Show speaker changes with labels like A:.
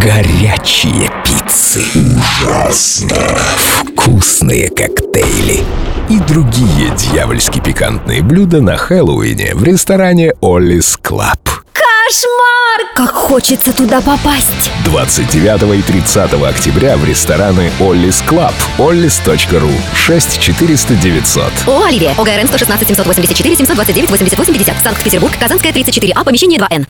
A: Горячие пиццы.
B: Ужасно.
A: Вкусные коктейли. И другие дьявольски пикантные блюда на Хэллоуине в ресторане Оллис Клаб.
C: Кошмар! Как хочется туда попасть!
A: 29 и 30 октября в рестораны Оллис Клаб. ollis.ru 6 400 900.
C: О, Оливия. ОГРН 116 784 729 88 50. Санкт-Петербург, Казанская, 34А, помещение 2Н.